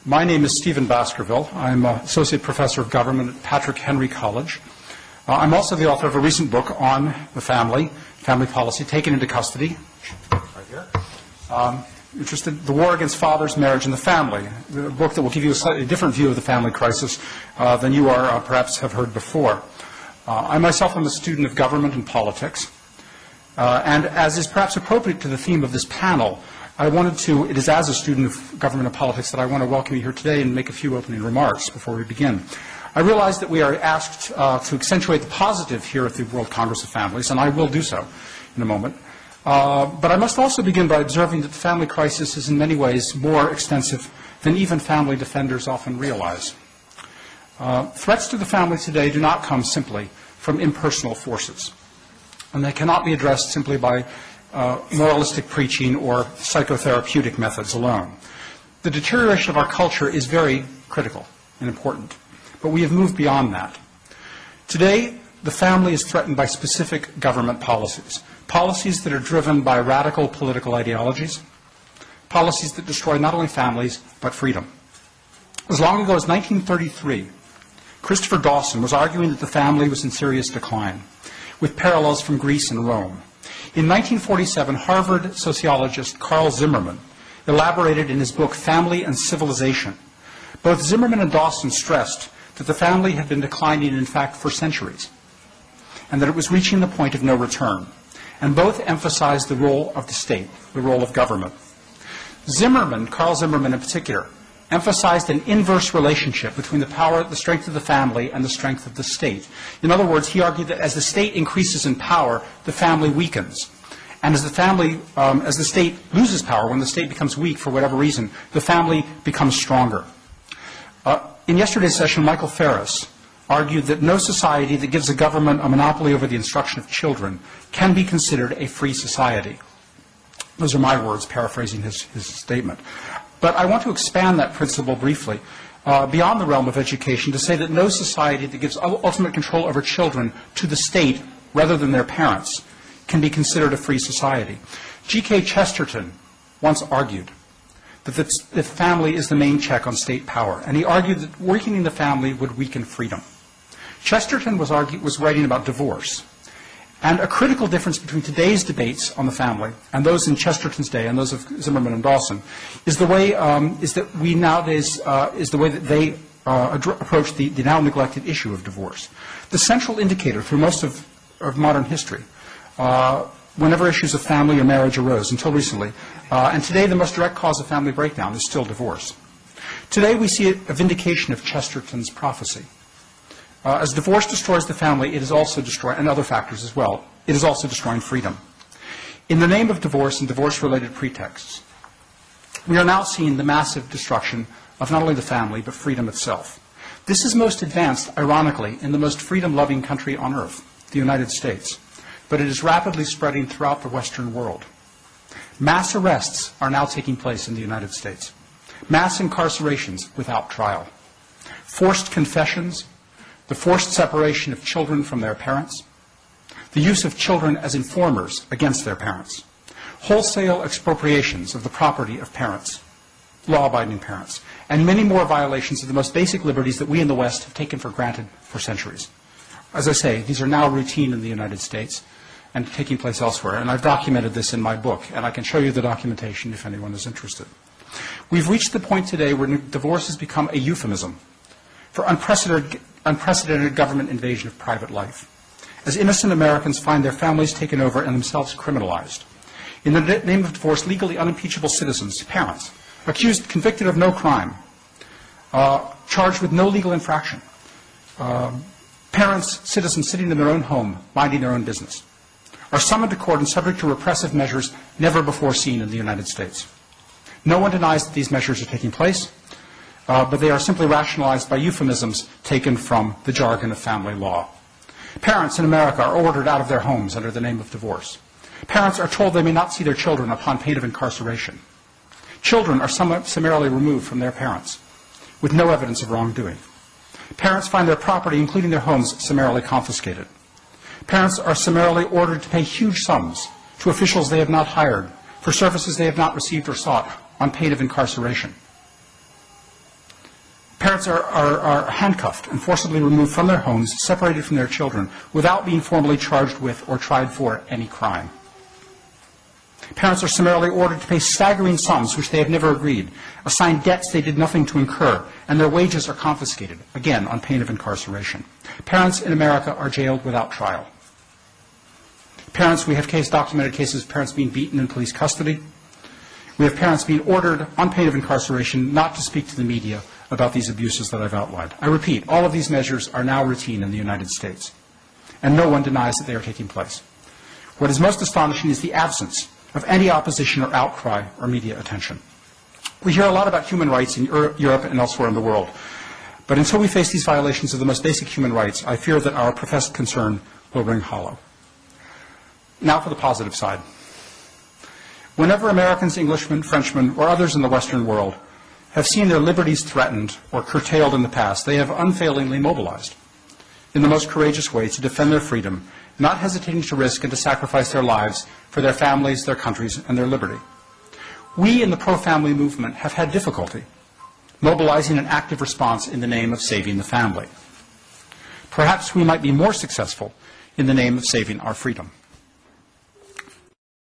My name is Stephen Baskerville. I'm Associate Professor of Government at Patrick Henry College. I'm also the author of a recent book on the family policy, Taken into Custody. Right here. Interested, The War Against Fathers, Marriage, and the Family, the book that will give you a slightly different view of the family crisis than you perhaps have heard before. I myself am a student of government and politics, and as is perhaps appropriate to the theme of this panel, it is as a student of government and politics that I want to welcome you here today and make a few opening remarks before we begin. I realize that we are asked to accentuate the positive here at the World Congress of Families, and I will do so in a moment. But I must also begin by observing that the family crisis is in many ways more extensive than even family defenders often realize. Threats to the family today do not come simply from impersonal forces, and they cannot be addressed simply by moralistic preaching or psychotherapeutic methods alone. The deterioration of our culture is very critical and important, but we have moved beyond that. Today, the family is threatened by specific government policies, policies that are driven by radical political ideologies, policies that destroy not only families, but freedom. As long ago as 1933, Christopher Dawson was arguing that the family was in serious decline, with parallels from Greece and Rome. In 1947, Harvard sociologist Carl Zimmerman elaborated in his book Family and Civilization. Both Zimmerman and Dawson stressed that the family had been declining, in fact, for centuries, and that it was reaching the point of no return. And both emphasized the role of the state, the role of government. Zimmerman, Carl Zimmerman in particular, emphasized an inverse relationship between the strength of the family and the strength of the state. In other words, he argued that as the state increases in power, the family weakens. And as the state loses power, when the state becomes weak for whatever reason, the family becomes stronger. In yesterday's session, Michael Ferris argued that no society that gives a government a monopoly over the instruction of children can be considered a free society. Those are my words, paraphrasing his statement. But I want to expand that principle briefly beyond the realm of education to say that no society that gives ultimate control over children to the state rather than their parents can be considered a free society. G.K. Chesterton once argued that the family is the main check on state power, and he argued that weakening the family would weaken freedom. Chesterton was writing about divorce. And a critical difference between today's debates on the family and those in Chesterton's day and those of Zimmerman and Dawson is the way that they approach the now neglected issue of divorce. The central indicator through most of modern history, whenever issues of family or marriage arose until recently, and today the most direct cause of family breakdown is still divorce. Today we see a vindication of Chesterton's prophecy. As divorce destroys the family, it is also destroying, and other factors as well, it is also destroying freedom. In the name of divorce and divorce-related pretexts, we are now seeing the massive destruction of not only the family, but freedom itself. This is most advanced, ironically, in the most freedom-loving country on earth, the United States, but it is rapidly spreading throughout the Western world. Mass arrests are now taking place in the United States. Mass incarcerations without trial. Forced confessions, the forced separation of children from their parents, the use of children as informers against their parents, wholesale expropriations of the property of parents, law-abiding parents, and many more violations of the most basic liberties that we in the West have taken for granted for centuries. As I say, these are now routine in the United States and taking place elsewhere, and I've documented this in my book, and I can show you the documentation if anyone is interested. We've reached the point today where divorce has become a euphemism for unprecedented government invasion of private life, as innocent Americans find their families taken over and themselves criminalized. In the name of divorce, legally unimpeachable citizens, parents, convicted of no crime, charged with no legal infraction, parents, citizens sitting in their own home, minding their own business, are summoned to court and subject to repressive measures never before seen in the United States. No one denies that these measures are taking place, but they are simply rationalized by euphemisms taken from the jargon of family law. Parents in America are ordered out of their homes under the name of divorce. Parents are told they may not see their children upon pain of incarceration. Children are summarily removed from their parents with no evidence of wrongdoing. Parents find their property, including their homes, summarily confiscated. Parents are summarily ordered to pay huge sums to officials they have not hired for services they have not received or sought on pain of incarceration. Parents are handcuffed and forcibly removed from their homes, separated from their children, without being formally charged with or tried for any crime. Parents are summarily ordered to pay staggering sums which they have never agreed, assign debts they did nothing to incur, and their wages are confiscated, again on pain of incarceration. Parents in America are jailed without trial. Parents, we have documented cases of parents being beaten in police custody. We have parents being ordered on pain of incarceration not to speak to the media about these abuses that I've outlined. I repeat, all of these measures are now routine in the United States, and no one denies that they are taking place. What is most astonishing is the absence of any opposition or outcry or media attention. We hear a lot about human rights in Europe and elsewhere in the world, but until we face these violations of the most basic human rights, I fear that our professed concern will ring hollow. Now for the positive side. Whenever Americans, Englishmen, Frenchmen, or others in the Western world have seen their liberties threatened or curtailed in the past, they have unfailingly mobilized in the most courageous way to defend their freedom, not hesitating to risk and to sacrifice their lives for their families, their countries, and their liberty. We in the pro-family movement have had difficulty mobilizing an active response in the name of saving the family. Perhaps we might be more successful in the name of saving our freedom.